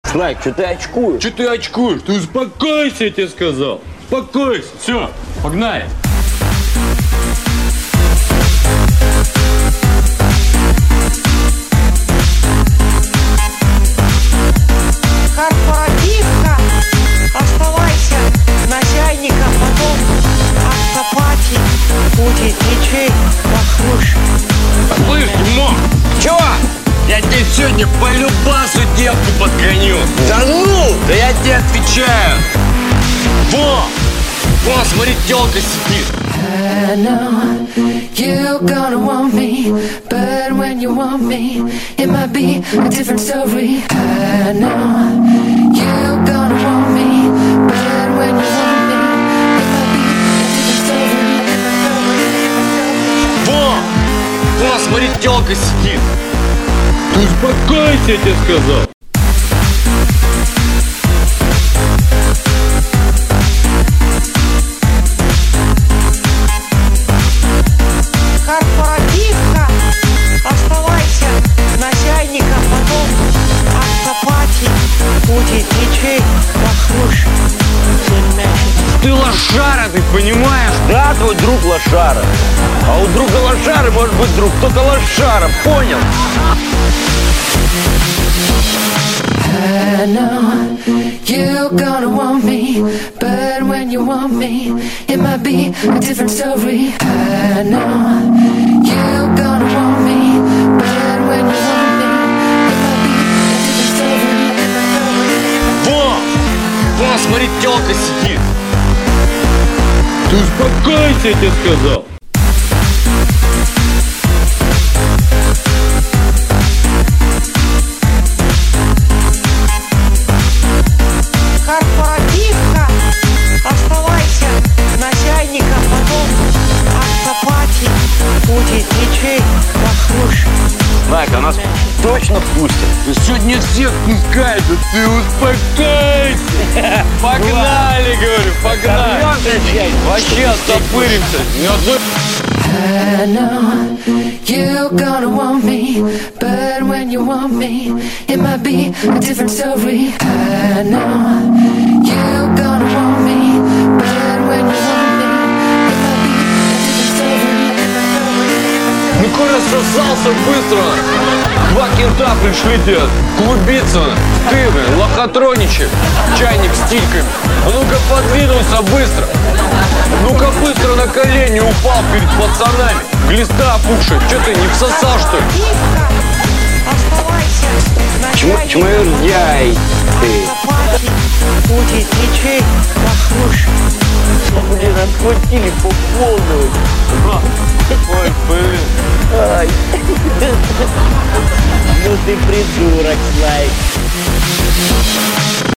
Слайк, что ты очкуешь? Че ты очкуешь? Ты успокойся, я тебе сказал. Успокойся. Все, погнали. Корпоративка, оставайся начальником, потом автопати будет ничей похуже. Слышь, Димон, Чё? я тебе сегодня по любасу девку подгоню. Да ну! Да я тебе отвечаю. Во, смотри, тёлка сидит. I know you're gonna want me, but when you want me, it might be a different story. I know you're gonna want me, but when you want me, it might be a different story. Во, смотри, тёлка сидит. Ты успокойся, я тебе сказал. Корпоративка, оставайся начальником, потом автопати будет ничей похуже. Ты лошара, ты понимаешь? Да, твой друг лошара. А у друга лошары может быть друг только лошара, понял? I know you're gonna want me, but when you want me, it might be a different story. I know you're gonna want me, but when you want me, it might be a different story. Во, смотри, тёлка сидит. Ты успокойся, я тебе сказал. Корпоративка, оставайся начальником, потом автопати будет ничей похуже. Слайк, а нас точно пустят? Да сегодня всех пускают, да ты успокойся. Погнали, говорю, погнали. Вообще оттопыримся. Ни одной... I know you're gonna want me, but when you want me, it might be a different story. I know you're gonna want me, but when you want me, it might be a different story. Ну-ка рассосался быстро. Два кента пришли тебе клубиться. Ты, блин, лохотроничек, чайник с тильками. А ну-ка подвинулся быстро. Ну-ка быстро на колени упал перед пацанами. Глиста опухшая. Че ты, не всосал, что ли? Оставайся Чмырдяй ты. автопати будет ничей похуже. Блин, отхватили по полной. Ой, блин. Ай. Ну ты придурок, Слайк.